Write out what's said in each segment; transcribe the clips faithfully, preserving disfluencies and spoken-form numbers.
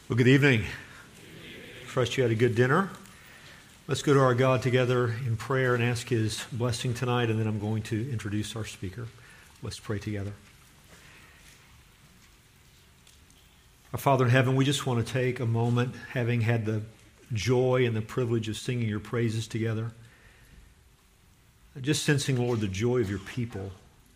Well, good evening. Trust you had a good dinner. Let's go to our God together in prayer and ask His blessing tonight, and then I'm going to introduce our speaker. Let's pray together. Our Father in heaven, we just want to take a moment, having had the joy and the privilege of singing your praises together, just sensing, Lord, the joy of your people.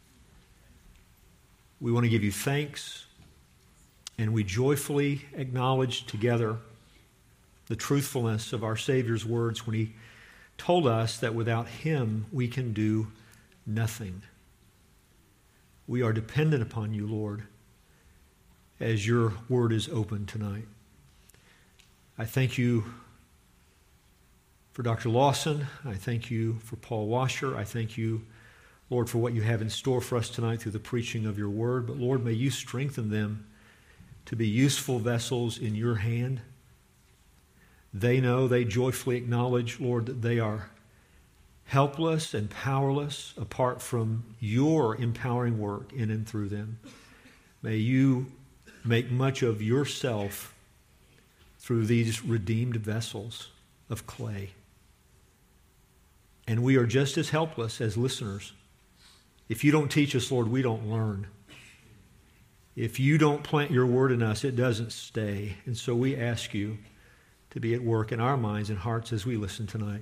We want to give you thanks, and we joyfully acknowledge together the truthfulness of our Savior's words when He told us that without Him we can do nothing. We are dependent upon you, Lord, as your word is open tonight. I thank you for Doctor Lawson. I thank you for Paul Washer. I thank you, Lord, for what you have in store for us tonight through the preaching of your word. But Lord, may you strengthen them to be useful vessels in your hand. They know, they joyfully acknowledge, Lord, that they are helpless and powerless apart from your empowering work in and through them. May you make much of yourself through these redeemed vessels of clay. And we are just as helpless as listeners. If you don't teach us, Lord, we don't learn. If you don't plant your word in us, it doesn't stay. And so we ask you to be at work in our minds and hearts as we listen tonight.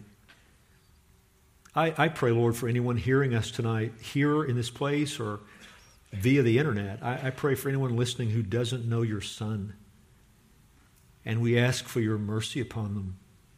I, I pray, Lord, for anyone hearing us tonight, here in this place or via the internet. I, I pray for anyone listening who doesn't know your Son. And we ask for your mercy upon them.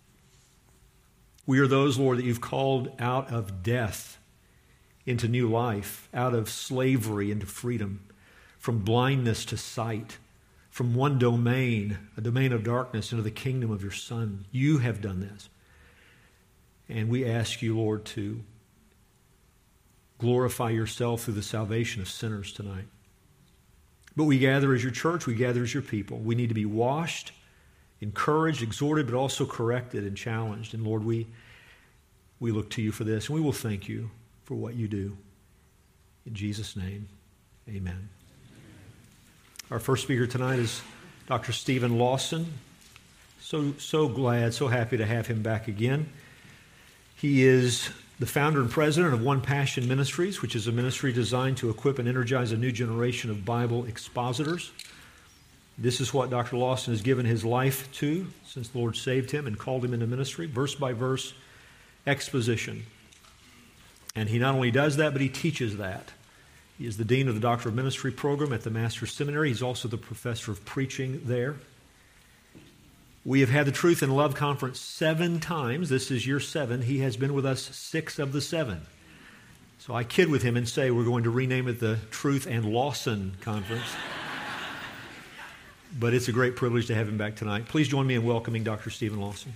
We are those, Lord, that you've called out of death into new life, out of slavery into freedom, from blindness to sight, from one domain, a domain of darkness, into the kingdom of your Son. You have done this. And we ask you, Lord, to glorify yourself through the salvation of sinners tonight. But we gather as your church, we gather as your people. We need to be washed, encouraged, exhorted, but also corrected and challenged. And Lord, we, we look to you for this, and we will thank you for what you do. In Jesus' name, amen. Our first speaker tonight is Doctor Steven Lawson. So, so glad, so happy to have him back again. He is the founder and president of One Passion Ministries, which is a ministry designed to equip and energize a new generation of Bible expositors. This is what Doctor Lawson has given his life to since the Lord saved him and called him into ministry, verse by verse exposition. And he not only does that, but he teaches that. He is the dean of the Doctor of Ministry program at the Master's Seminary. He's also the professor of preaching there. We have had the Truth and Love Conference seven times. This is year seven. He has been with us six of the seven. So I kid with him and say we're going to rename it the Truth and Lawson Conference. But it's a great privilege to have him back tonight. Please join me in welcoming Doctor Steven Lawson.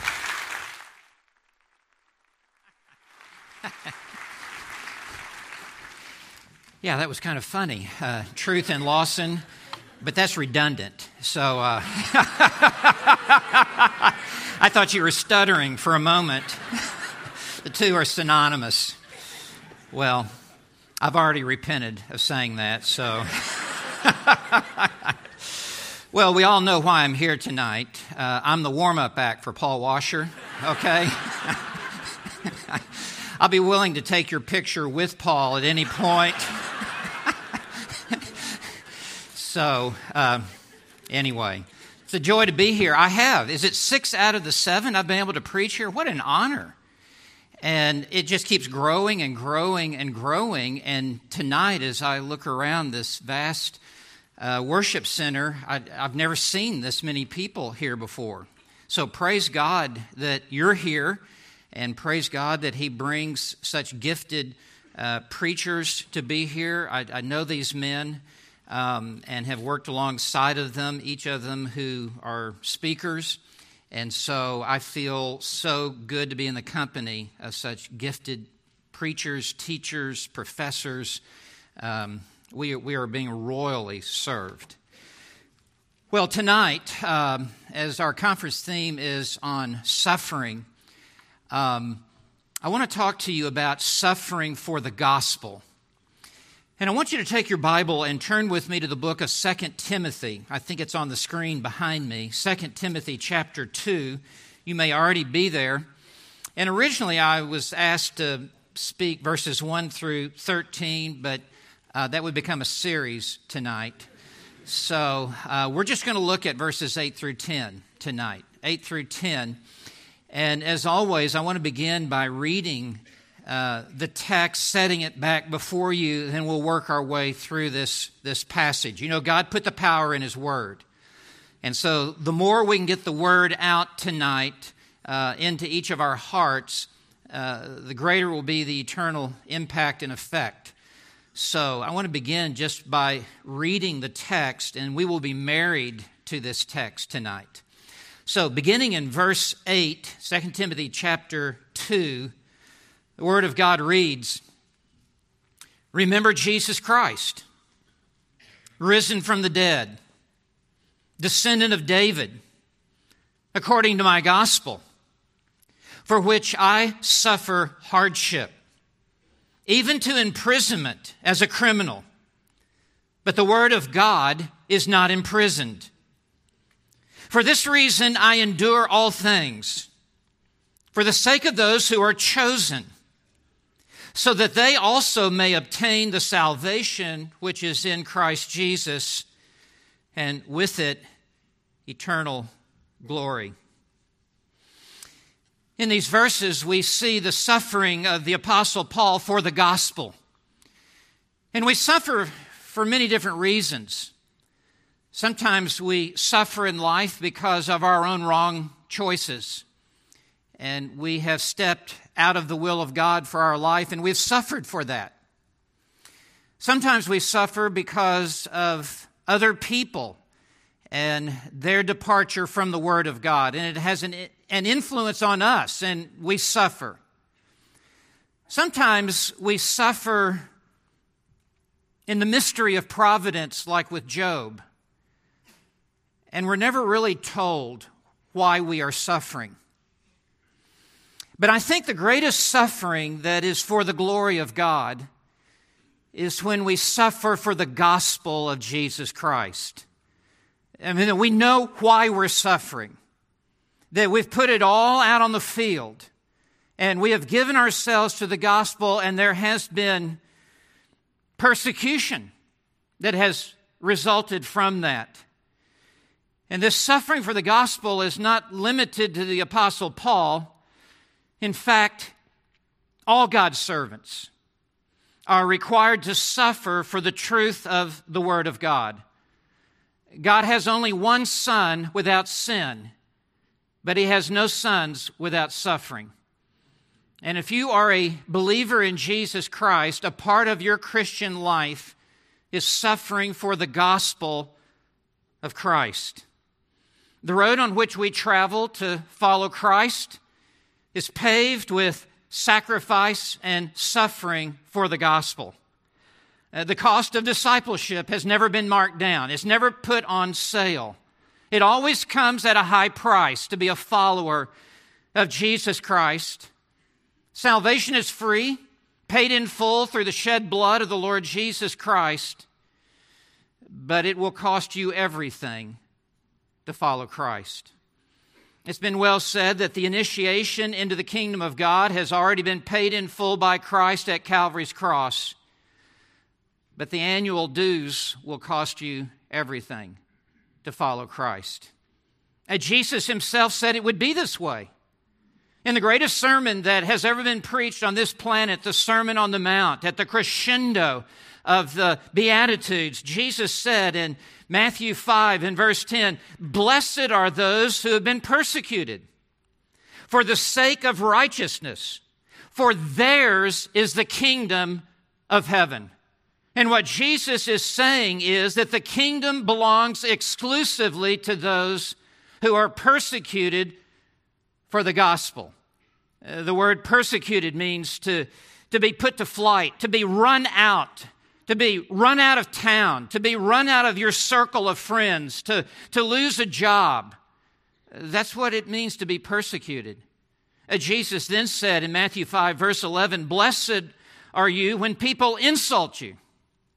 Yeah, that was kind of funny. Uh, Truth and Lawson, but that's redundant. So uh, I thought you were stuttering for a moment. The two are synonymous. Well, I've already repented of saying that, so. Well, we all know why I'm here tonight. Uh, I'm the warm-up act for Paul Washer, okay? I'll be willing to take your picture with Paul at any point. So, uh, anyway, it's a joy to be here. I have. Is it six out of the seven I've been able to preach here? What an honor. And it just keeps growing and growing and growing. And tonight, as I look around this vast uh, worship center, I, I've never seen this many people here before. So praise God that you're here, and praise God that He brings such gifted uh, preachers to be here. I, I know these men. Um, and have worked alongside of them, each of them who are speakers. And so I feel so good to be in the company of such gifted preachers, teachers, professors. Um, we, we are being royally served. Well, tonight, um, as our conference theme is on suffering, um, I want to talk to you about suffering for the gospel. And I want you to take your Bible and turn with me to the book of Second Timothy. I think it's on the screen behind me. Second Timothy chapter two. You may already be there. And originally I was asked to speak verses one through thirteen, but uh, that would become a series tonight. So uh, we're just going to look at verses eight through ten tonight. eight through ten. And as always, I want to begin by reading uh, the text, setting it back before you, then we'll work our way through this, this passage. You know, God put the power in His Word. And so the more we can get the Word out tonight uh, into each of our hearts, uh, the greater will be the eternal impact and effect. So I want to begin just by reading the text, and we will be married to this text tonight. So beginning in verse eight, Second Timothy chapter two, the Word of God reads, "Remember Jesus Christ, risen from the dead, descendant of David, according to my gospel, for which I suffer hardship, even to imprisonment as a criminal. But the word of God is not imprisoned. For this reason I endure all things, for the sake of those who are chosen, so that they also may obtain the salvation which is in Christ Jesus, and with it eternal glory." In these verses, we see the suffering of the Apostle Paul for the gospel. And we suffer for many different reasons. Sometimes we suffer in life because of our own wrong choices. And we have stepped out of the will of God for our life, and we've suffered for that. Sometimes we suffer because of other people and their departure from the Word of God, and it has an, an influence on us, and we suffer. Sometimes we suffer in the mystery of providence, like with Job, and we're never really told why we are suffering. But I think the greatest suffering that is for the glory of God is when we suffer for the gospel of Jesus Christ. I mean, we know why we're suffering, that we've put it all out on the field, and we have given ourselves to the gospel, and there has been persecution that has resulted from that. And this suffering for the gospel is not limited to the Apostle Paul. In fact, all God's servants are required to suffer for the truth of the Word of God. God has only one Son without sin, but He has no sons without suffering. And if you are a believer in Jesus Christ, a part of your Christian life is suffering for the gospel of Christ. The road on which we travel to follow Christ is paved with sacrifice and suffering for the gospel. Uh, the cost of discipleship has never been marked down. It's never put on sale. It always comes at a high price to be a follower of Jesus Christ. Salvation is free, paid in full through the shed blood of the Lord Jesus Christ, but it will cost you everything to follow Christ. It's been well said that the initiation into the kingdom of God has already been paid in full by Christ at Calvary's cross. But the annual dues will cost you everything to follow Christ. And Jesus Himself said it would be this way. In the greatest sermon that has ever been preached on this planet, the Sermon on the Mount, at the crescendo of the Beatitudes, Jesus said in Matthew five and verse ten, "Blessed are those who have been persecuted for the sake of righteousness, for theirs is the kingdom of heaven." And what Jesus is saying is that the kingdom belongs exclusively to those who are persecuted for the gospel. Uh, the word persecuted means to, to be put to flight, to be run out, to be run out of town, to be run out of your circle of friends, to, to lose a job. That's what it means to be persecuted. Uh, Jesus then said in Matthew five, verse eleven, "Blessed are you when people insult you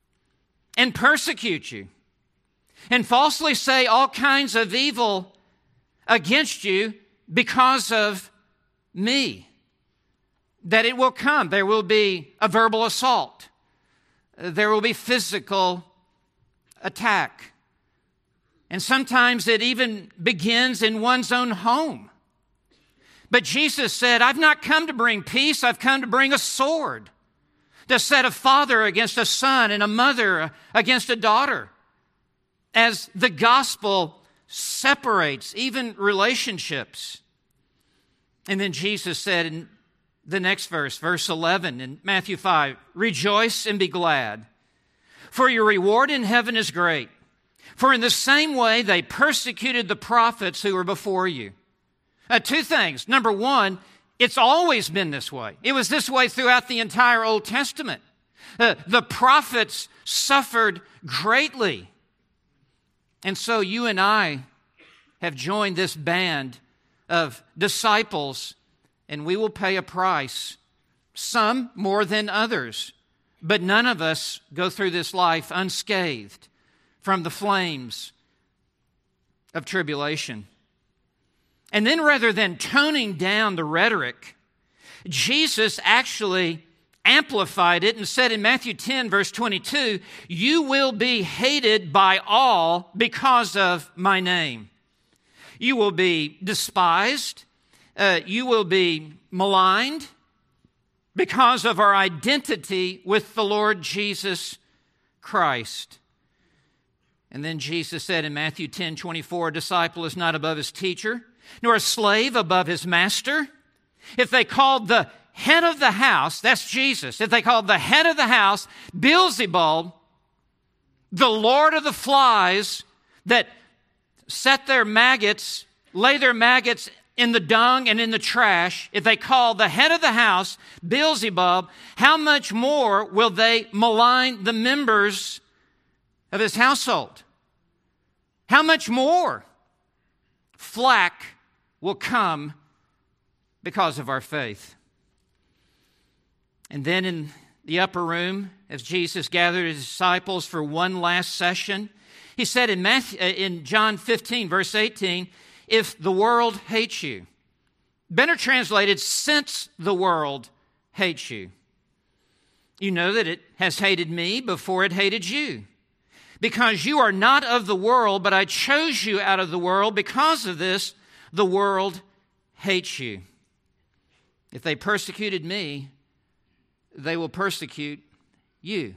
and persecute you and falsely say all kinds of evil against you because of me, that it will come. There will be a verbal assault. There will be physical attack. And sometimes it even begins in one's own home. But Jesus said, I've not come to bring peace, I've come to bring a sword, to set a father against a son and a mother against a daughter. As the gospel separates even relationships. And then Jesus said in the next verse, verse eleven in Matthew five, rejoice and be glad, for your reward in heaven is great. For in the same way they persecuted the prophets who were before you. Uh, two things. Number one, it's always been this way. It was this way throughout the entire Old Testament. Uh, the prophets suffered greatly. And so you and I have joined this band of disciples, and we will pay a price, some more than others. But none of us go through this life unscathed from the flames of tribulation. And then rather than toning down the rhetoric, Jesus actually amplified it and said in Matthew ten, verse twenty-two, you will be hated by all because of my name. You will be despised. Uh, you will be maligned because of our identity with the Lord Jesus Christ. And then Jesus said in Matthew ten twenty-four, a disciple is not above his teacher, nor a slave above his master. If they called the head of the house, that's Jesus, if they called the head of the house Beelzebul, the lord of the flies that set their maggots, lay their maggots in the dung and in the trash, if they call the head of the house Beelzebub, how much more will they malign the members of his household? How much more flack will come because of our faith? And then in the upper room, as Jesus gathered his disciples for one last session, he said in Matthew, in John fifteen, verse eighteen, if the world hates you, better translated, since the world hates you, you know that it has hated me before it hated you. Because you are not of the world, but I chose you out of the world. Because of this, the world hates you. If they persecuted me, they will persecute you.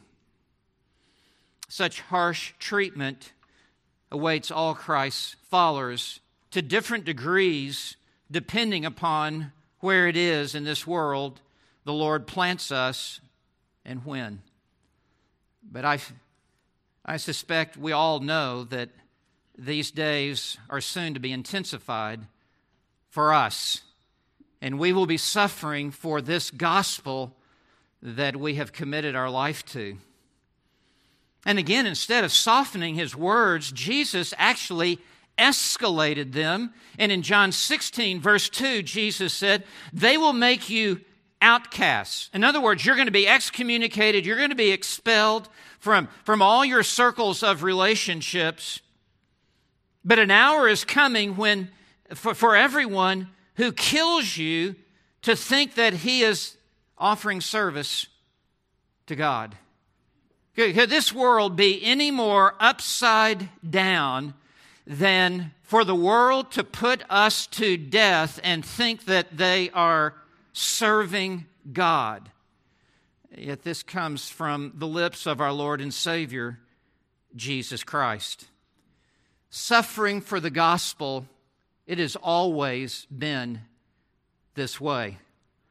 Such harsh treatment awaits all Christ's followers to different degrees, depending upon where it is in this world the Lord plants us and when. But I, I suspect we all know that these days are soon to be intensified for us, and we will be suffering for this gospel that we have committed our life to. And again, instead of softening his words, Jesus actually escalated them. And in John sixteen, verse two, Jesus said, they will make you outcasts. In other words, you're going to be excommunicated. You're going to be expelled from, from all your circles of relationships. But an hour is coming when, for, for everyone who kills you to think that he is offering service to God. Could this world be any more upside down than for the world to put us to death and think that they are serving God? Yet this comes from the lips of our Lord and Savior, Jesus Christ. Suffering for the gospel, it has always been this way.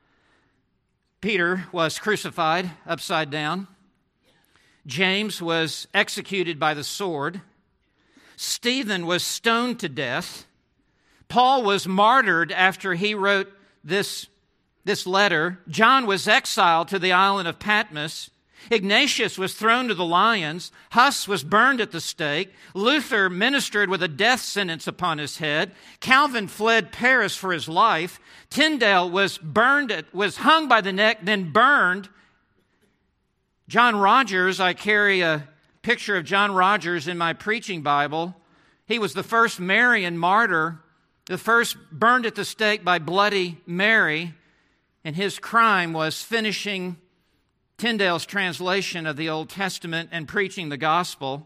Peter was crucified upside down. James was executed by the sword. Stephen was stoned to death. Paul was martyred after he wrote this, this letter. John was exiled to the island of Patmos. Ignatius was thrown to the lions. Huss was burned at the stake. Luther ministered with a death sentence upon his head. Calvin fled Paris for his life. Tyndale was burned, at, was hung by the neck, then burned. John Rogers, I carry a picture of John Rogers in my preaching Bible. He was the first Marian martyr, the first burned at the stake by Bloody Mary, and his crime was finishing Tyndale's translation of the Old Testament and preaching the gospel.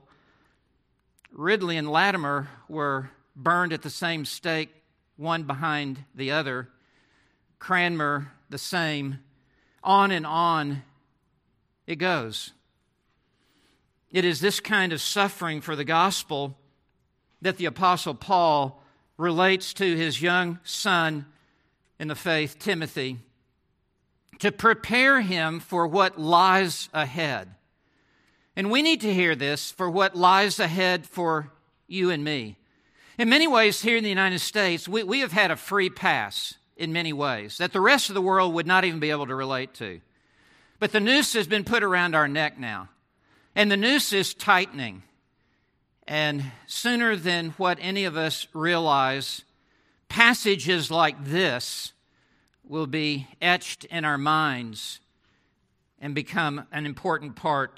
Ridley and Latimer were burned at the same stake, one behind the other. Cranmer, the same. On and on it goes. It is this kind of suffering for the gospel that the Apostle Paul relates to his young son in the faith, Timothy, to prepare him for what lies ahead. And we need to hear this for what lies ahead for you and me. In many ways, here in the United States, we, we have had a free pass in many ways that the rest of the world would not even be able to relate to. But the noose has been put around our neck now, and the noose is tightening. And sooner than what any of us realize, passages like this will be etched in our minds and become an important part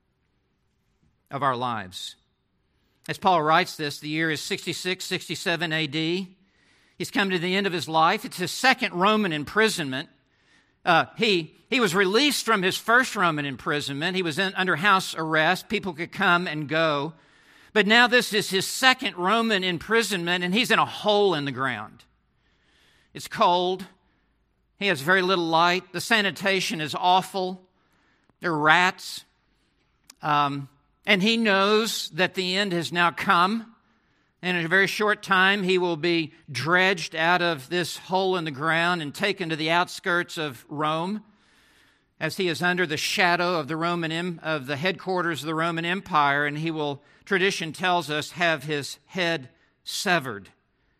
of our lives. As Paul writes this, the year is sixty-six, sixty-seven A D. He's come to the end of his life. It's his second Roman imprisonment. Uh, he, he was released from his first Roman imprisonment. He was in, under house arrest. People could come and go. But now this is his second Roman imprisonment, and he's in a hole in the ground. It's cold. He has very little light. The sanitation is awful. There are rats. Um, and he knows that the end has now come. And in a very short time, he will be dredged out of this hole in the ground and taken to the outskirts of Rome, as he is under the shadow of the Roman of the headquarters of the Roman Empire, and he will, tradition tells us, have his head severed.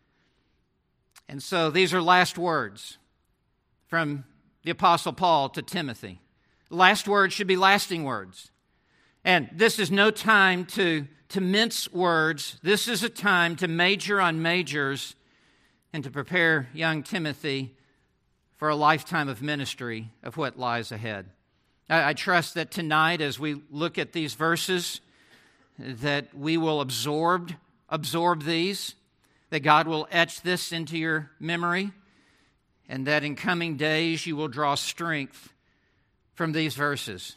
And so these are last words from the Apostle Paul to Timothy. Last words should be lasting words. And this is no time to to mince words. This is a time to major on majors and to prepare young Timothy for a lifetime of ministry of what lies ahead. I, I trust that tonight, as we look at these verses, that we will absorb, absorb these, that God will etch this into your memory, and that in coming days you will draw strength from these verses.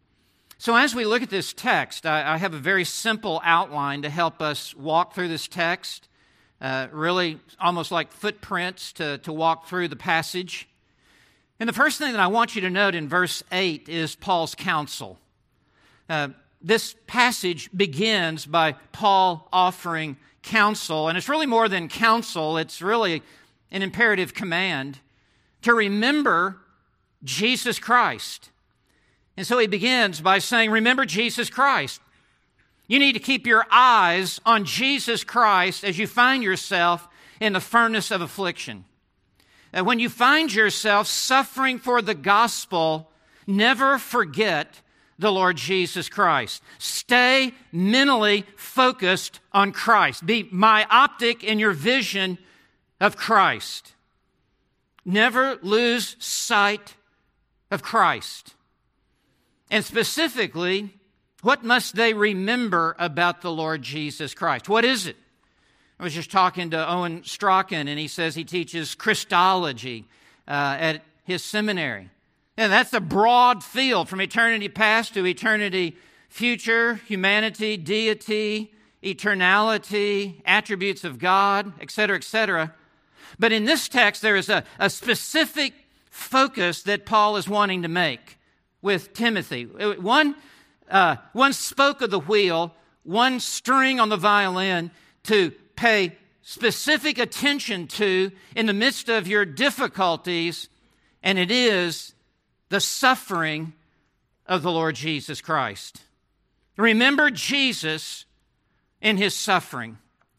So as we look at this text, I, I have a very simple outline to help us walk through this text, uh, really almost like footprints to, to walk through the passage. And the first thing that I want you to note in verse eight is Paul's counsel. Uh, this passage begins by Paul offering counsel, and it's really more than counsel, it's really an imperative command to remember Jesus Christ. And so he begins by saying, remember Jesus Christ. You need to keep your eyes on Jesus Christ as you find yourself in the furnace of affliction. And when you find yourself suffering for the gospel, never forget the Lord Jesus Christ. Stay mentally focused on Christ. Be myopic in your vision of Christ. Never lose sight of Christ. And specifically, what must they remember about the Lord Jesus Christ? What is it? I was just talking to Owen Strachan, and he says he teaches Christology uh, at his seminary. And that's a broad field from eternity past to eternity future, humanity, deity, eternality, attributes of God, et cetera, et cetera. But in this text, there is a, a specific focus that Paul is wanting to make with Timothy. One, uh, one spoke of the wheel, one string on the violin to pay specific attention to in the midst of your difficulties, and it is the suffering of the Lord Jesus Christ. Remember Jesus in his suffering.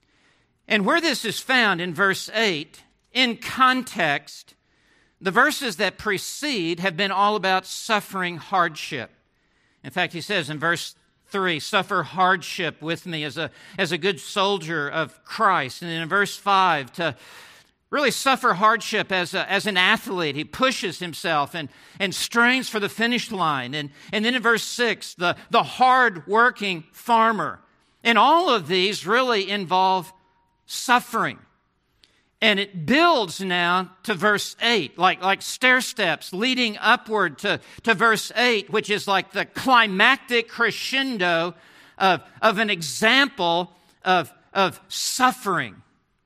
And where this is found in verse eight, in context, the verses that precede have been all about suffering hardship. In fact, he says in verse three, suffer hardship with me as a, as a good soldier of Christ. And then in verse five, to, really suffer hardship as, a, as an athlete. He pushes himself and, and strains for the finish line. And, and then in verse six, the, the hard-working farmer. And all of these really involve suffering. And it builds now to verse eight, like, like stair steps leading upward to, to verse eight, which is like the climactic crescendo of, of an example of, of suffering.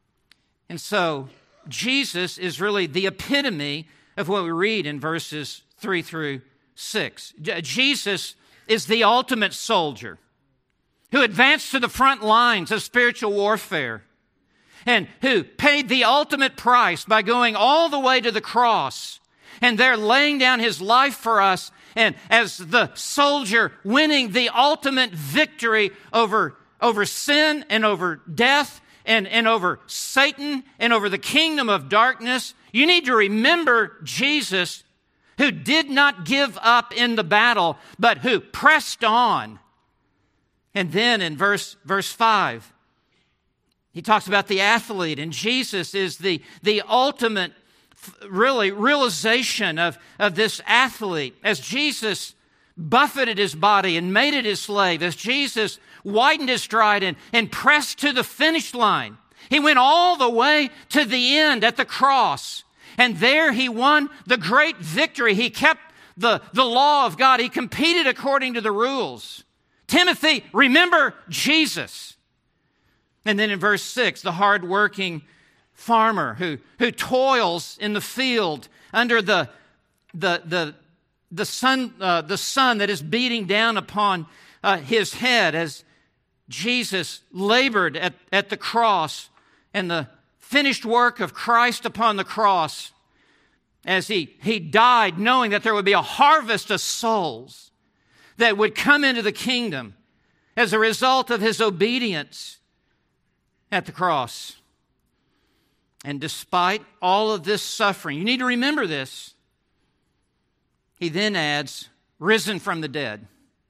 And so Jesus is really the epitome of what we read in verses three through six. Jesus is the ultimate soldier who advanced to the front lines of spiritual warfare and who paid the ultimate price by going all the way to the cross and there laying down his life for us, and as the soldier winning the ultimate victory over, over sin and over death and, and over Satan and over the kingdom of darkness. You need to remember Jesus, who did not give up in the battle, but who pressed on. And then in verse, verse five, he talks about the athlete, and Jesus is the, the ultimate, really, realization of, of this athlete. As Jesus buffeted his body and made it his slave, as Jesus widened his stride and, and pressed to the finish line, he went all the way to the end at the cross. And there he won the great victory. He kept the, the law of God. He competed according to the rules. Timothy, remember Jesus. And then in verse six, the hardworking farmer who, who toils in the field under the, the, the, the, sun, uh, the sun that is beating down upon uh, his head as Jesus labored at, at the cross and the finished work of Christ upon the cross, as he, he died knowing that there would be a harvest of souls that would come into the kingdom as a result of his obedience at the cross. And despite all of this suffering, you need to remember this, he then adds, risen from the dead,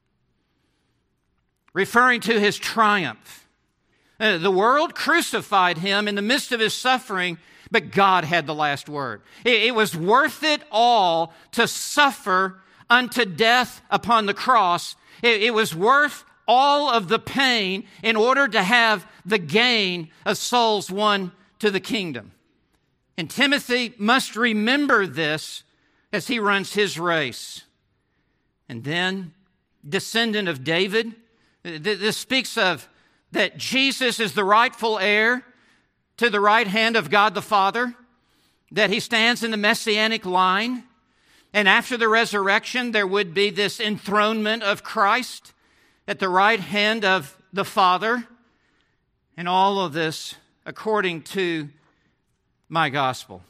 referring to his triumph. Uh, the world crucified him in the midst of his suffering, but God had the last word. It, it was worth it all to suffer unto death upon the cross. It, it was worth all of the pain in order to have the gain of souls won to the kingdom. And Timothy must remember this as he runs his race. And then, descendant of David, this speaks of that Jesus is the rightful heir to the right hand of God the Father, that he stands in the messianic line, and after the resurrection there would be this enthronement of Christ at the right hand of the Father, and all of this according to my gospel.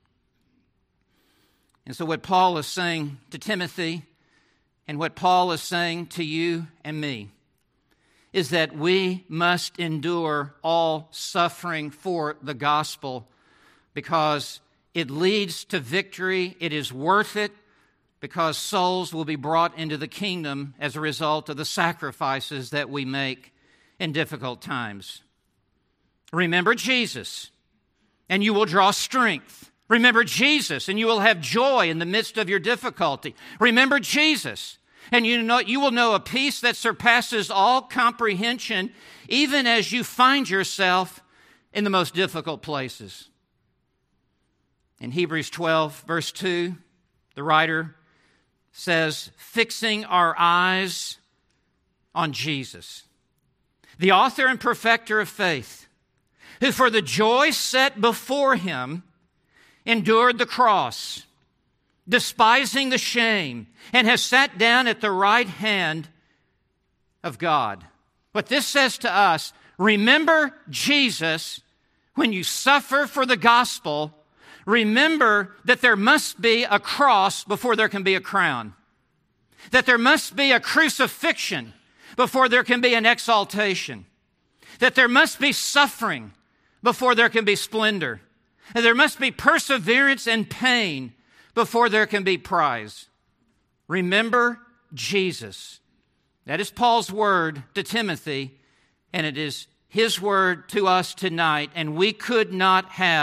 And so what Paul is saying to Timothy and what Paul is saying to you and me is that we must endure all suffering for the gospel because it leads to victory. It is worth it because souls will be brought into the kingdom as a result of the sacrifices that we make in difficult times. Remember Jesus, and you will draw strength. Remember Jesus, and you will have joy in the midst of your difficulty. Remember Jesus, and you know you will know a peace that surpasses all comprehension, even as you find yourself in the most difficult places. In Hebrews twelve, verse two, the writer says, fixing our eyes on Jesus, the author and perfecter of faith, who for the joy set before him endured the cross, despising the shame, and has sat down at the right hand of God. What this says to us, remember Jesus when you suffer for the gospel. Remember that there must be a cross before there can be a crown. That there must be a crucifixion before there can be an exaltation. That there must be suffering before there can be splendor. And there must be perseverance and pain before there can be prize. Remember Jesus. That is Paul's word to Timothy, and it is his word to us tonight, and we could not have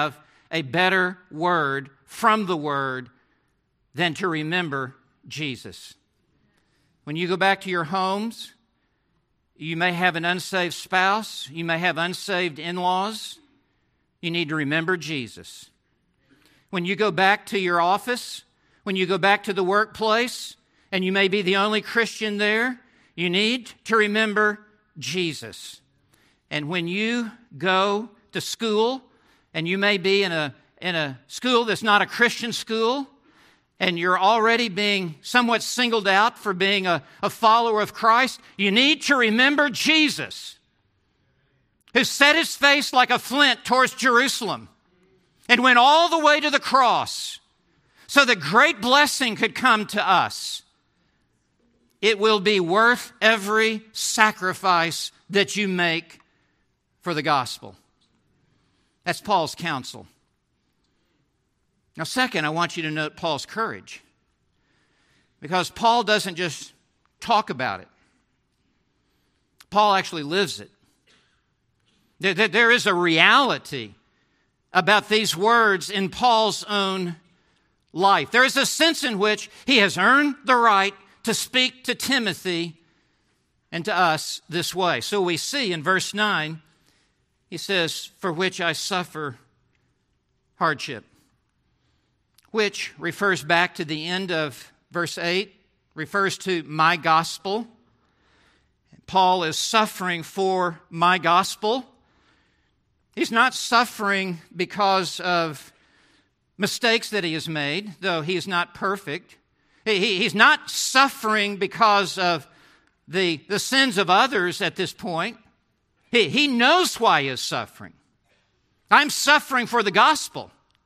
a better word from the Word than to remember Jesus. When you go back to your homes, you may have an unsaved spouse, you may have unsaved in-laws. You need to remember Jesus. When you go back to your office, when you go back to the workplace, and you may be the only Christian there, you need to remember Jesus. And when you go to school, and you may be in a, in a school that's not a Christian school, and you're already being somewhat singled out for being a, a follower of Christ, you need to remember Jesus, who set his face like a flint towards Jerusalem and went all the way to the cross so that great blessing could come to us. It will be worth every sacrifice that you make for the gospel. That's Paul's counsel. Now, second, I want you to note Paul's courage, because Paul doesn't just talk about it. Paul actually lives it. There, there is a reality about these words in Paul's own life. There is a sense in which he has earned the right to speak to Timothy and to us this way. So we see in verse nine, he says, "For which I suffer hardship," which refers back to the end of verse eight, refers to my gospel. Paul is suffering for my gospel. He's not suffering because of mistakes that he has made, though he is not perfect. He, he's not suffering because of the, the sins of others at this point. He, he knows why he is suffering. I'm suffering for the gospel.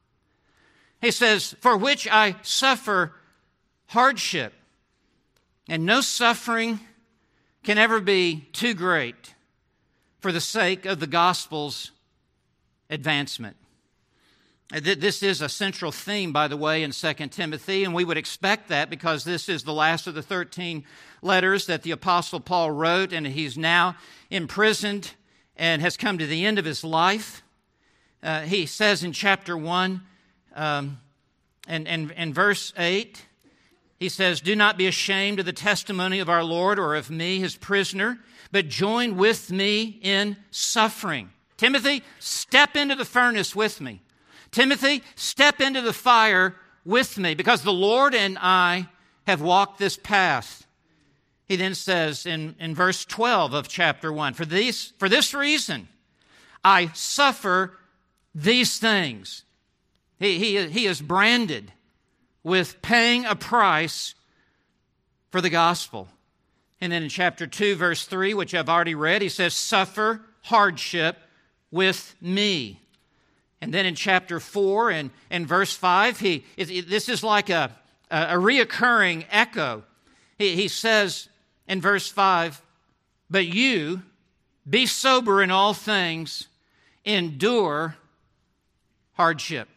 He says, "For which I suffer hardship." And no suffering can ever be too great for the sake of the gospel's advancement. This is a central theme, by the way, in Second Timothy, and we would expect that because this is the last of the thirteen letters that the Apostle Paul wrote, and he's now imprisoned and has come to the end of his life. Uh, he says in chapter one, um, and, and, and verse eight, he says, "Do not be ashamed of the testimony of our Lord or of me, his prisoner, but join with me in suffering." Timothy, step into the furnace with me. Timothy, step into the fire with me, because the Lord and I have walked this path. He then says in, in verse twelve of chapter one, for, these, for this reason I suffer these things. He, he, he is branded with paying a price for the gospel. And then in chapter two, verse three, which I've already read, he says, "Suffer hardship with me." And then in chapter four and, and verse five, he it, it, this is like a, a, a reoccurring echo. He, he says in verse five, "But you, be sober in all things, endure hardship."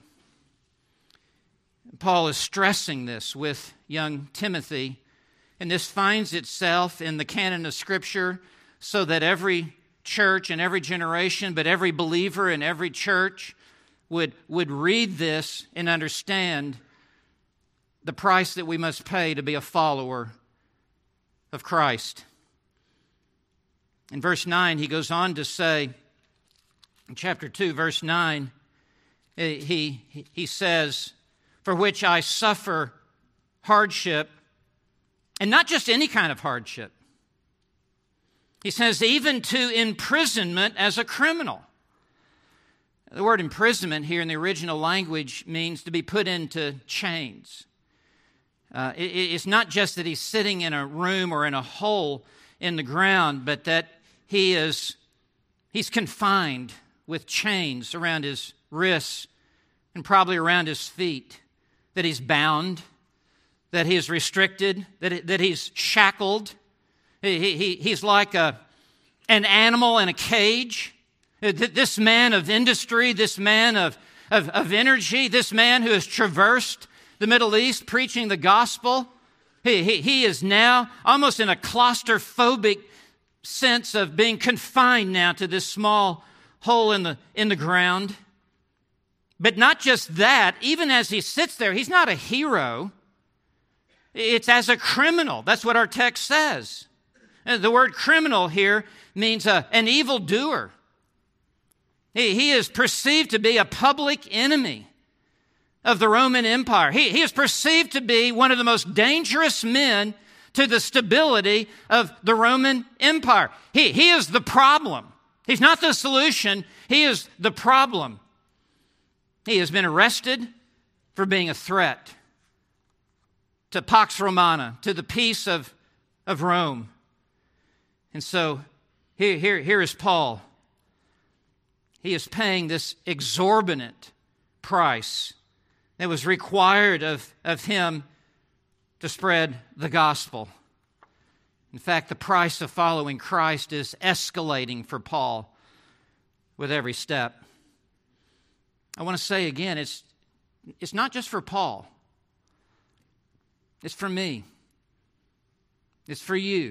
Paul is stressing this with young Timothy, and this finds itself in the canon of Scripture so that every church and every generation, but every believer in every church would, would read this and understand the price that we must pay to be a follower of Christ. In verse nine, he goes on to say, in chapter two, verse nine, he, he, he says, "For which I suffer hardship," and not just any kind of hardship. He says, "even to imprisonment as a criminal." The word imprisonment here in the original language means to be put into chains. Uh, it, it's not just that he's sitting in a room or in a hole in the ground, but that he is he's confined with chains around his wrists and probably around his feet, that he's bound, that he is restricted, that, that he's shackled. He, he, he's like a, an animal in a cage. This man of industry, this man of, of, of energy, this man who has traversed the Middle East preaching the gospel, he, he, he is now almost in a claustrophobic sense of being confined now to this small hole in the, in the ground. But not just that, even as he sits there, he's not a hero. It's as a criminal. That's what our text says. The word criminal here means a, an evildoer. He, he is perceived to be a public enemy of the Roman Empire. He, he is perceived to be one of the most dangerous men to the stability of the Roman Empire. He, he is the problem. He's not the solution. He is the problem. He has been arrested for being a threat to Pax Romana, to the peace of, of Rome. And so here, here, here is Paul. He is paying this exorbitant price that was required of, of him to spread the gospel. In fact, the price of following Christ is escalating for Paul with every step. I want to say again, it's, it's not just for Paul. It's for me. It's for you.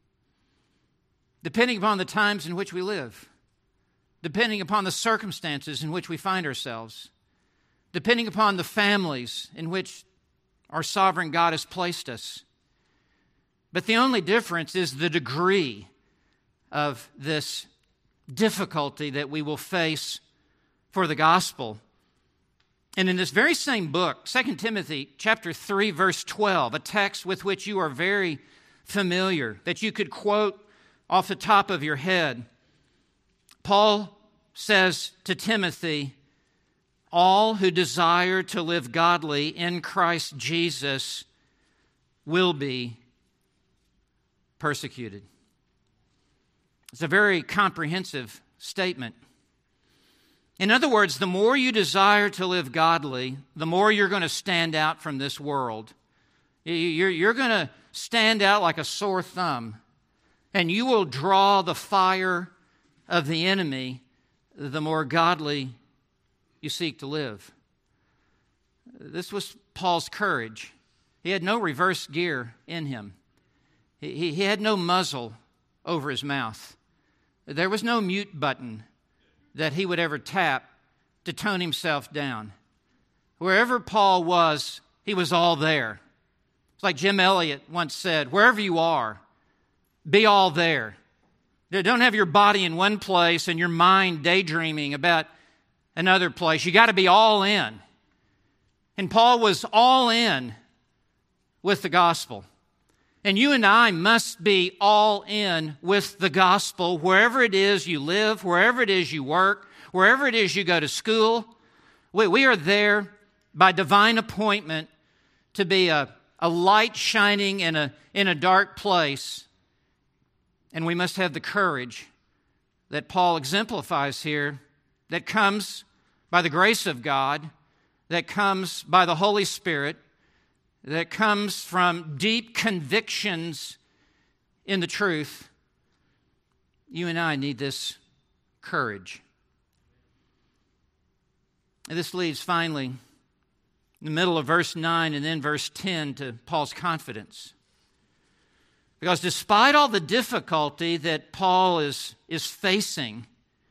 Depending upon the times in which we live, depending upon the circumstances in which we find ourselves, depending upon the families in which our sovereign God has placed us. But the only difference is the degree of this difficulty that we will face for the gospel. And in this very same book, Second Timothy chapter three, verse twelve, a text with which you are very familiar, that you could quote off the top of your head, Paul says to Timothy, all who desire to live godly in Christ Jesus will be persecuted. It's a very comprehensive statement. In other words, the more you desire to live godly, the more you're going to stand out from this world. You're, you're going to stand out like a sore thumb, and you will draw the fire of the enemy the more godly you seek to live. This was Paul's courage. He had no reverse gear in him. He, he, he had no muzzle over his mouth. There was no mute button that he would ever tap to tone himself down. Wherever Paul was, he was all there. It's like Jim Elliot once said, wherever you are, be all there. Don't have your body in one place and your mind daydreaming about another place. You got to be all in. And Paul was all in with the gospel. And you and I must be all in with the gospel wherever it is you live, wherever it is you work, wherever it is you go to school. We, we are there by divine appointment to be a, a light shining in a, in a dark place. And we must have the courage that Paul exemplifies here, that comes by the grace of God, that comes by the Holy Spirit, that comes from deep convictions in the truth. You and I need this courage. And this leads finally in the middle of verse nine and then verse ten to Paul's confidence. Because despite all the difficulty that Paul is, is facing,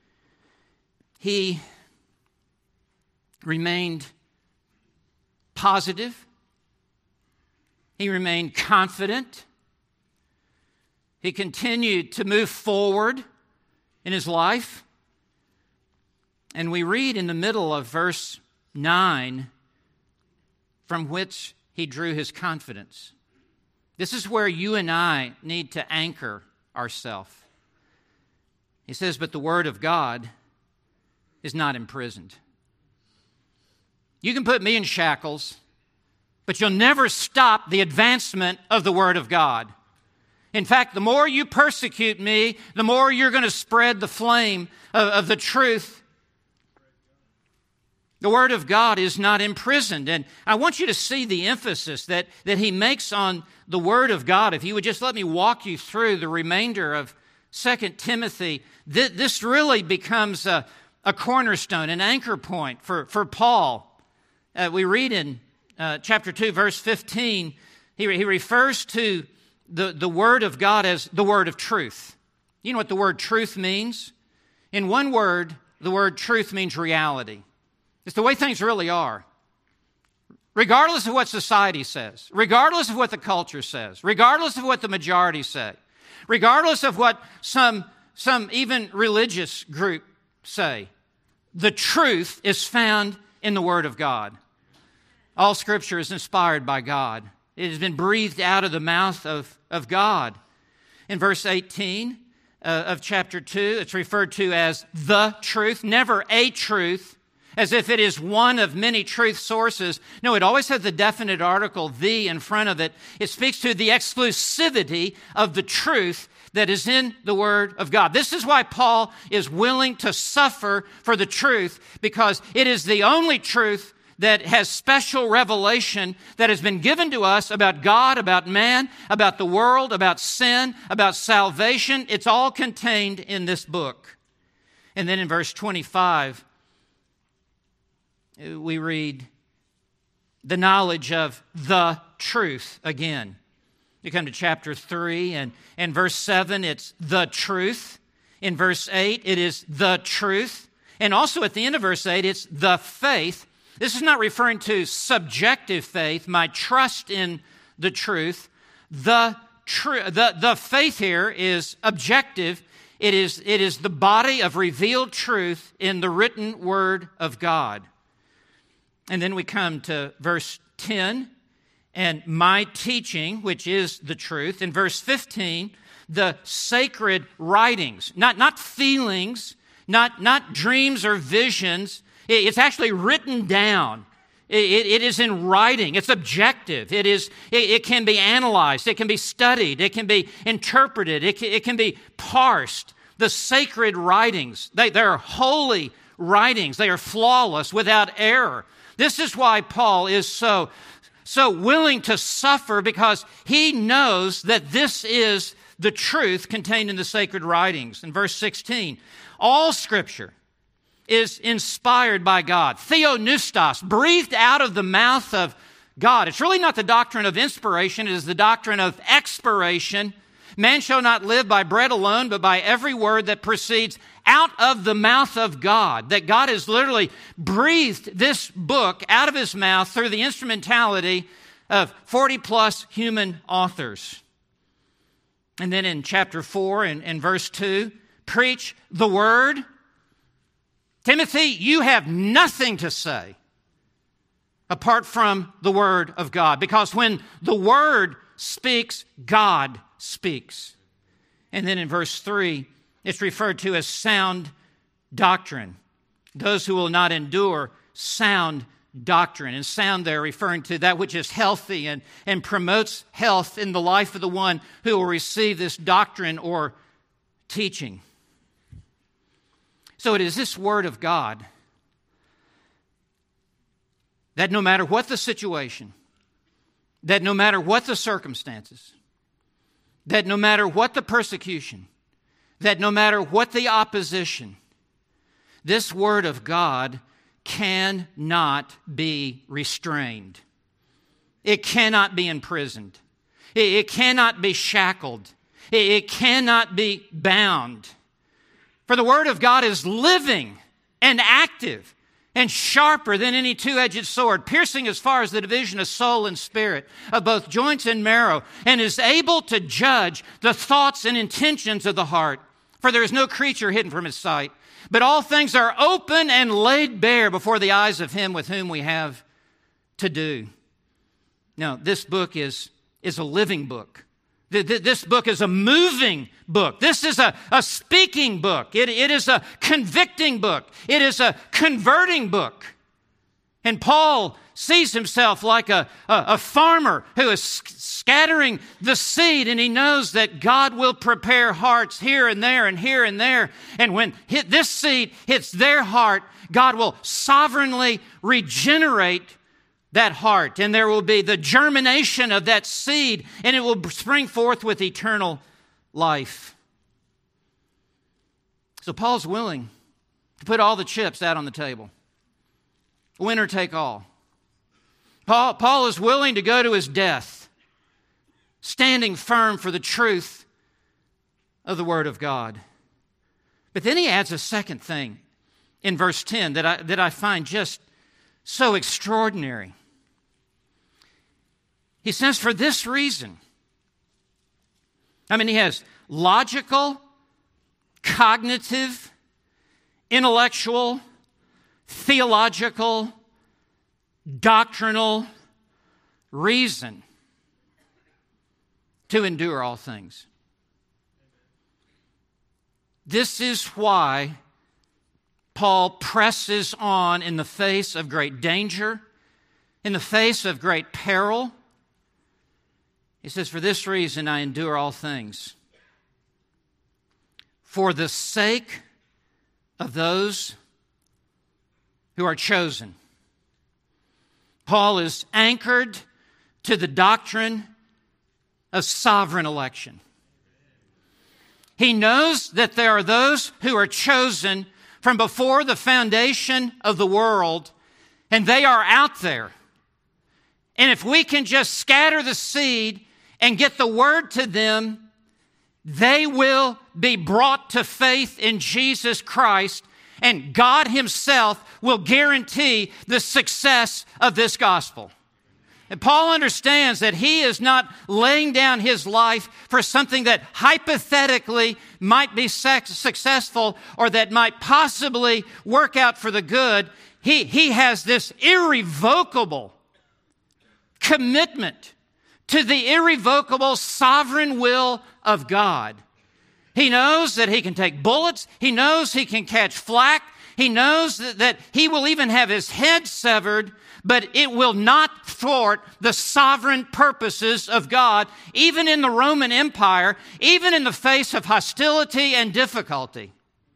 he remained positive. He remained confident. He continued to move forward in his life. And we read in the middle of verse nine from which he drew his confidence. This is where you and I need to anchor ourselves. He says, but the word of God is not imprisoned. You can put me in shackles, but you'll never stop the advancement of the word of God. In fact, the more you persecute me, the more you're going to spread the flame of, of the truth. The word of God is not imprisoned. And I want you to see the emphasis that, that he makes on the word of God. If you would just let me walk you through the remainder of Second Timothy, th- this really becomes a, a cornerstone, an anchor point for, for Paul. Uh, we read in uh, chapter two, verse fifteen, he, he refers to the, the word of God as the word of truth. You know what the word truth means? In one word, the word truth means reality. It's the way things really are. Regardless of what society says, regardless of what the culture says, regardless of what the majority say, regardless of what some, some even religious group say, the truth is found in the Word of God. All Scripture is inspired by God. It has been breathed out of the mouth of, of God. In verse eighteen uh, of chapter two, it's referred to as the truth, never a truth, as if it is one of many truth sources. No, it always has the definite article, the, in front of it. It speaks to the exclusivity of the truth that is in the Word of God. This is why Paul is willing to suffer for the truth, because it is the only truth that has special revelation that has been given to us about God, about man, about the world, about sin, about salvation. It's all contained in this book. And then in verse twenty-five, we read the knowledge of the truth again. You come to chapter three, and in verse seven, it's the truth. In verse eight, it is the truth. And also at the end of verse eight, it's the faith. This is not referring to subjective faith, my trust in the truth. The, tr- the, the faith here is objective. It is, it is the body of revealed truth in the written Word of God. And then we come to verse ten, and my teaching, which is the truth. In verse fifteen, the sacred writings, not, not feelings, not, not dreams or visions. It's actually written down. It, it is in writing. It's objective. It is. It, it can be analyzed. It can be studied. It can be interpreted. It can, it can be parsed. The sacred writings, they, they're holy writings. They are flawless, without error. This is why Paul is so, so willing to suffer, because he knows that this is the truth contained in the sacred writings. In verse sixteen, all Scripture is inspired by God. Theopneustos, breathed out of the mouth of God. It's really not the doctrine of inspiration. It is the doctrine of expiration. Man shall not live by bread alone, but by every word that proceeds out of the mouth of God. That God has literally breathed this book out of His mouth through the instrumentality of forty plus human authors. And then in chapter four and, and verse two, preach the word. Timothy, you have nothing to say apart from the Word of God, because when the Word speaks, God speaks. And then in verse three, it's referred to as sound doctrine. Those who will not endure sound doctrine. And sound there referring to that which is healthy and, and promotes health in the life of the one who will receive this doctrine or teaching. So it is this Word of God that no matter what the situation, that no matter what the circumstances, that no matter what the persecution, that no matter what the opposition, this Word of God cannot be restrained. It cannot be imprisoned. It cannot be shackled. It cannot be bound. For the Word of God is living and active and sharper than any two-edged sword, piercing as far as the division of soul and spirit, of both joints and marrow, and is able to judge the thoughts and intentions of the heart. For there is no creature hidden from His sight, but all things are open and laid bare before the eyes of Him with whom we have to do. Now, this book is, is a living book. This book is a moving book. This is a, a speaking book. It, it is a convicting book. It is a converting book. And Paul sees himself like a, a, a farmer who is scattering the seed, and he knows that God will prepare hearts here and there and here and there. And when hit, this seed hits their heart, God will sovereignly regenerate that heart, and there will be the germination of that seed, and it will spring forth with eternal life. So Paul's willing to put all the chips out on the table. Winner take all. Paul, Paul is willing to go to his death, standing firm for the truth of the Word of God. But then he adds a second thing in verse ten that I, that I find just so extraordinary. He says, for this reason. I mean, he has logical, cognitive, intellectual, theological, doctrinal reason to endure all things. This is why Paul presses on in the face of great danger, in the face of great peril. He says, for this reason I endure all things, for the sake of those who are chosen. Paul is anchored to the doctrine of sovereign election. He knows that there are those who are chosen from before the foundation of the world, and they are out there. And if we can just scatter the seed and get the word to them, they will be brought to faith in Jesus Christ, and God Himself will guarantee the success of this gospel. And Paul understands that he is not laying down his life for something that hypothetically might be successful or that might possibly work out for the good. He, he has this irrevocable commitment to the irrevocable sovereign will of God. He knows that he can take bullets. He knows he can catch flack. He knows that, that he will even have his head severed, but it will not thwart the sovereign purposes of God, even in the Roman Empire, even in the face of hostility and difficulty.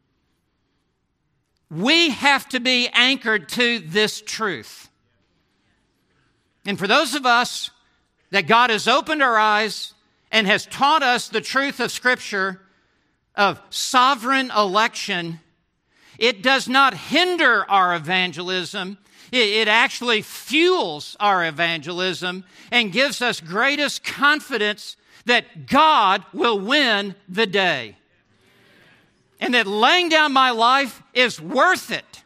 We have to be anchored to this truth. And for those of us that God has opened our eyes and has taught us the truth of Scripture, of sovereign election, it does not hinder our evangelism. It actually fuels our evangelism and gives us greatest confidence that God will win the day. And that laying down my life is worth it.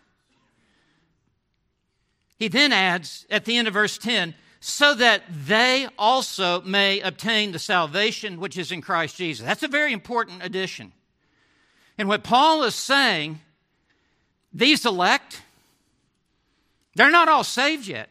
He then adds at the end of verse ten, so that they also may obtain the salvation which is in Christ Jesus. That's a very important addition. And what Paul is saying, these elect, they're not all saved yet.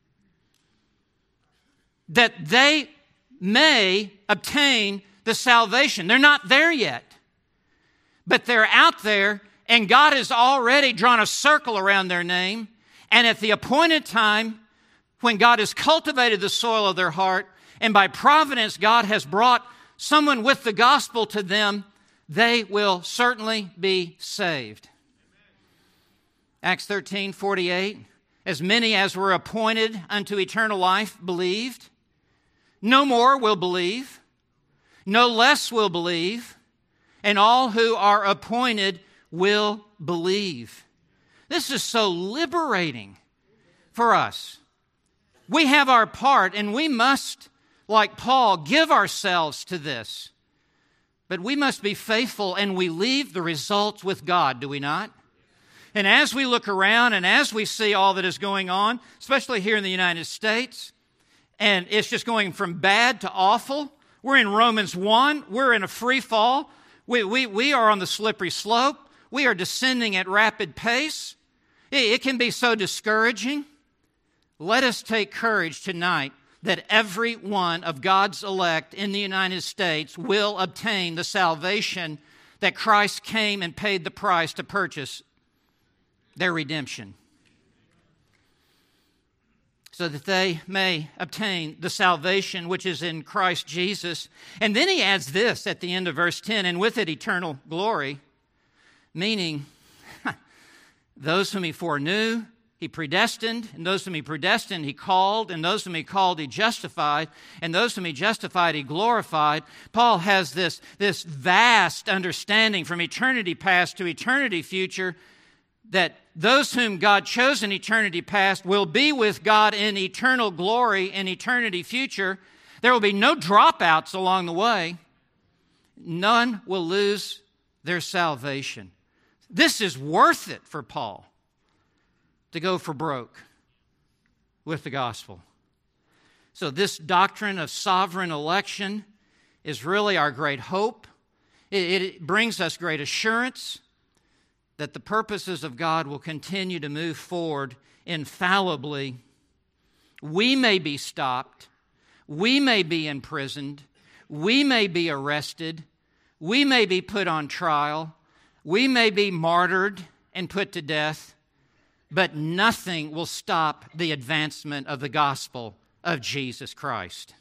That they may obtain the salvation. They're not there yet. But they're out there, and God has already drawn a circle around their name. And at the appointed time, when God has cultivated the soil of their heart, and by providence God has brought someone with the gospel to them, they will certainly be saved. Acts thirteen forty-eight, as many as were appointed unto eternal life believed. No more will believe, no less will believe, and all who are appointed will believe. This is so liberating for us. We have our part, and we must, like Paul, give ourselves to this. But we must be faithful, and we leave the results with God, do we not? And as we look around and as we see all that is going on, especially here in the United States, and it's just going from bad to awful, we're in Romans one, we're in a free fall, we, we, we are on the slippery slope, we are descending at rapid pace. It, it can be so discouraging. Let us take courage tonight that every one of God's elect in the United States will obtain the salvation that Christ came and paid the price to purchase their redemption, so that they may obtain the salvation which is in Christ Jesus. And then he adds this at the end of verse ten, and with it eternal glory, meaning those whom he foreknew, he predestined, and those whom he predestined, he called, and those whom he called, he justified, and those whom he justified, he glorified. Paul has this, this vast understanding from eternity past to eternity future that those whom God chose in eternity past will be with God in eternal glory in eternity future. There will be no dropouts along the way. None will lose their salvation. This is worth it for Paul to go for broke. with the gospel. So this doctrine of sovereign election is really our great hope. It, it brings us great assurance that the purposes of God will continue to move forward infallibly. We may be stopped. We may be imprisoned. We may be arrested. We may be put on trial. We may be martyred and put to death. But nothing will stop the advancement of the gospel of Jesus Christ.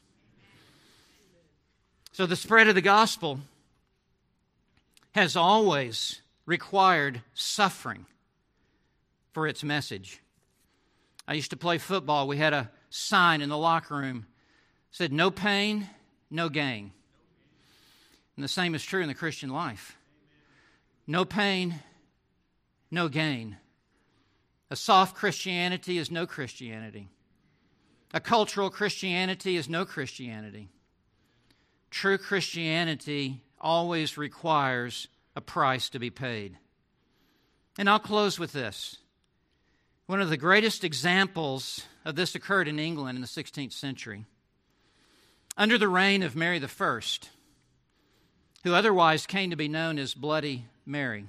So the spread of the gospel has always required suffering for its message. I used to play football. We had a sign in the locker room that said, "No pain, no gain." And the same is true in the Christian life. No pain, no gain. A soft Christianity is no Christianity. A cultural Christianity is no Christianity. True Christianity always requires a price to be paid. And I'll close with this. One of the greatest examples of this occurred in England in the sixteenth century. Under the reign of Mary the First, who otherwise came to be known as Bloody Mary.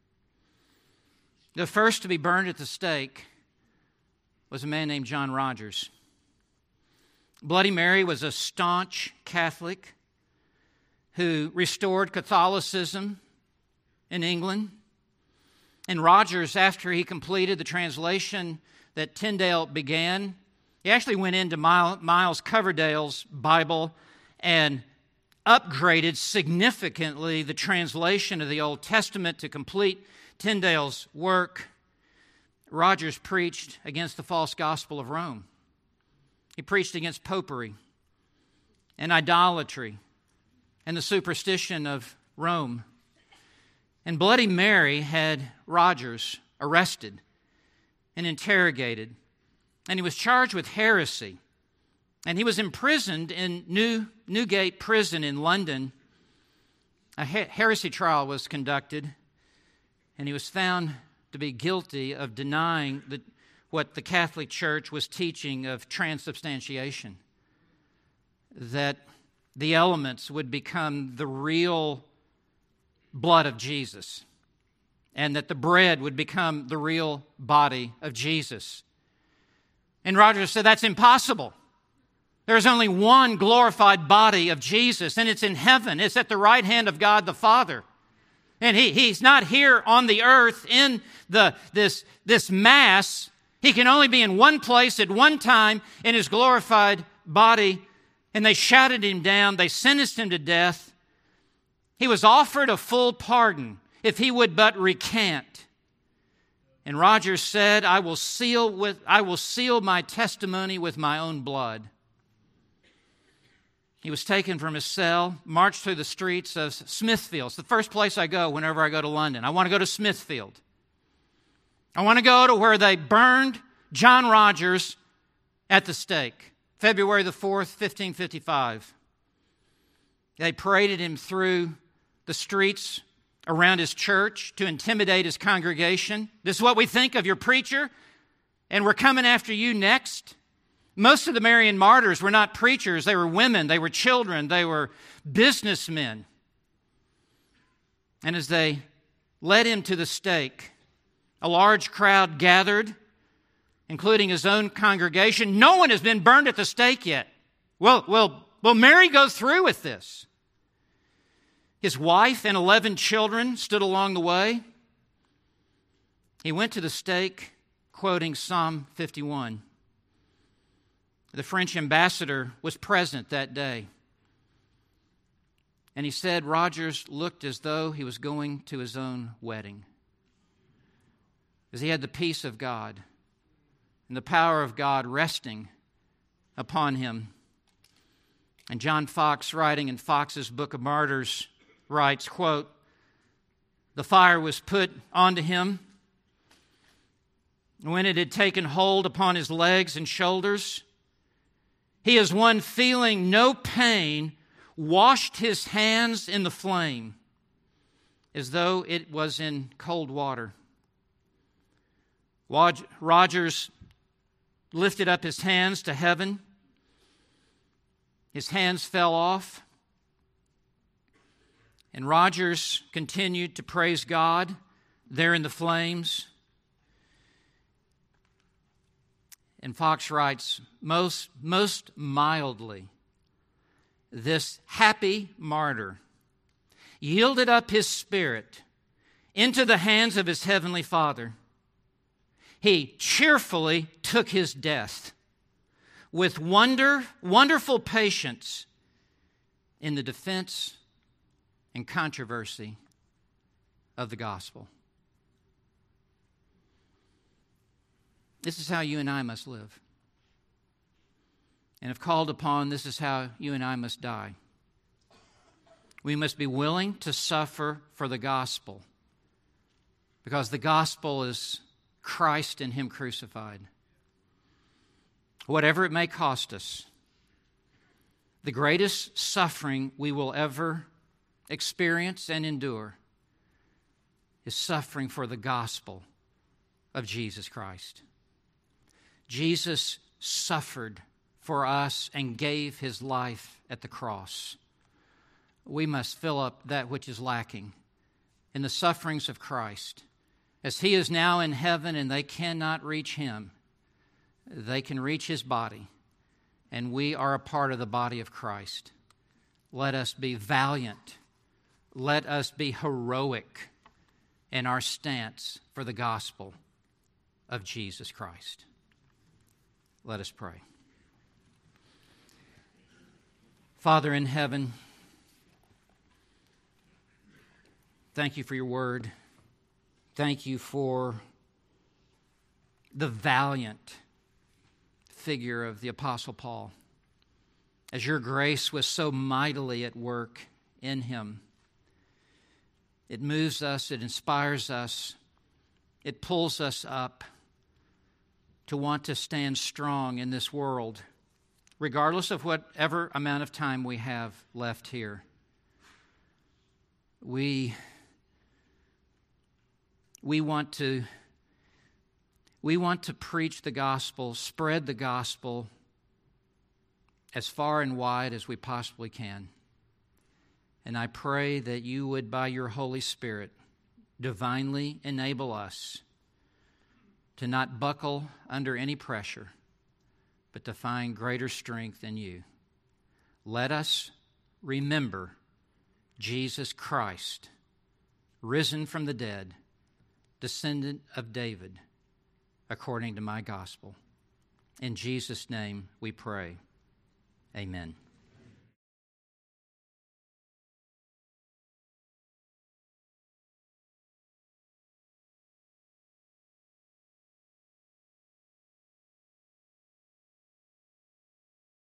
The first to be burned at the stake was a man named John Rogers. Bloody Mary was a staunch Catholic who restored Catholicism in England. And Rogers, after he completed the translation that Tyndale began, he actually went into Miles Coverdale's Bible and upgraded significantly the translation of the Old Testament to complete Tyndale's work. Rogers preached against the false gospel of Rome. He preached against popery and idolatry and the superstition of Rome. And Bloody Mary had Rogers arrested and interrogated, and he was charged with heresy. And he was imprisoned in New, Newgate Prison in London. A heresy trial was conducted, and he was found to be guilty of denying the, what the Catholic Church was teaching of transubstantiation, that the elements would become the real blood of Jesus, and that the bread would become the real body of Jesus. And Rogers said, that's impossible. There's only one glorified body of Jesus, and it's in heaven. It's at the right hand of God the Father. And he, he's not here on the earth in the this, this mass. He can only be in one place at one time in his glorified body. And they shouted him down. They sentenced him to death. He was offered a full pardon if he would but recant. And Rogers said, I will seal with I will seal my testimony with my own blood. He was taken from his cell, marched through the streets of Smithfield. It's the first place I go whenever I go to London. I want to go to Smithfield. I want to go to where they burned John Rogers at the stake, February the fourth, fifteen fifty-five. They paraded him through the streets around his church to intimidate his congregation. This is what we think of your preacher, and we're coming after you next. Most of the Marian martyrs were not preachers. They were women. They were children. They were businessmen. And as they led him to the stake, a large crowd gathered, including his own congregation. No one has been burned at the stake yet. Well, well, will Mary go through with this? His wife and eleven children stood along the way. He went to the stake quoting Psalm fifty-one. The French ambassador was present that day. And he said Rogers looked as though he was going to his own wedding, as he had the peace of God and the power of God resting upon him. And John Foxe, writing in Foxe's Book of Martyrs, writes, quote, the fire was put onto him. When it had taken hold upon his legs and shoulders, he, as one feeling no pain, washed his hands in the flame as though it was in cold water. Rogers lifted up his hands to heaven. His hands fell off. And Rogers continued to praise God there in the flames. And Fox writes, most, most mildly, this happy martyr yielded up his spirit into the hands of his heavenly Father. He cheerfully took his death with wonder, wonderful patience in the defense and controversy of the gospel. This is how you and I must live. And if called upon, this is how you and I must die. We must be willing to suffer for the gospel, because the gospel is Christ and Him crucified. Whatever it may cost us, the greatest suffering we will ever experience and endure is suffering for the gospel of Jesus Christ. Jesus suffered for us and gave His life at the cross. We must fill up that which is lacking in the sufferings of Christ. As He is now in heaven and they cannot reach Him, they can reach His body, and we are a part of the body of Christ. Let us be valiant. Let us be heroic in our stance for the gospel of Jesus Christ. Let us pray. Father in heaven, thank you for your word. Thank you for the valiant figure of the Apostle Paul, as your grace was so mightily at work in him. It moves us, it inspires us, it pulls us up to want to stand strong in this world, regardless of whatever amount of time we have left here. We, we want to We want to preach the gospel, spread the gospel as far and wide as we possibly can. And I pray that you would, by your Holy Spirit, divinely enable us to not buckle under any pressure, but to find greater strength in you. Let us remember Jesus Christ, risen from the dead, descendant of David, according to my gospel. In Jesus' name we pray. Amen.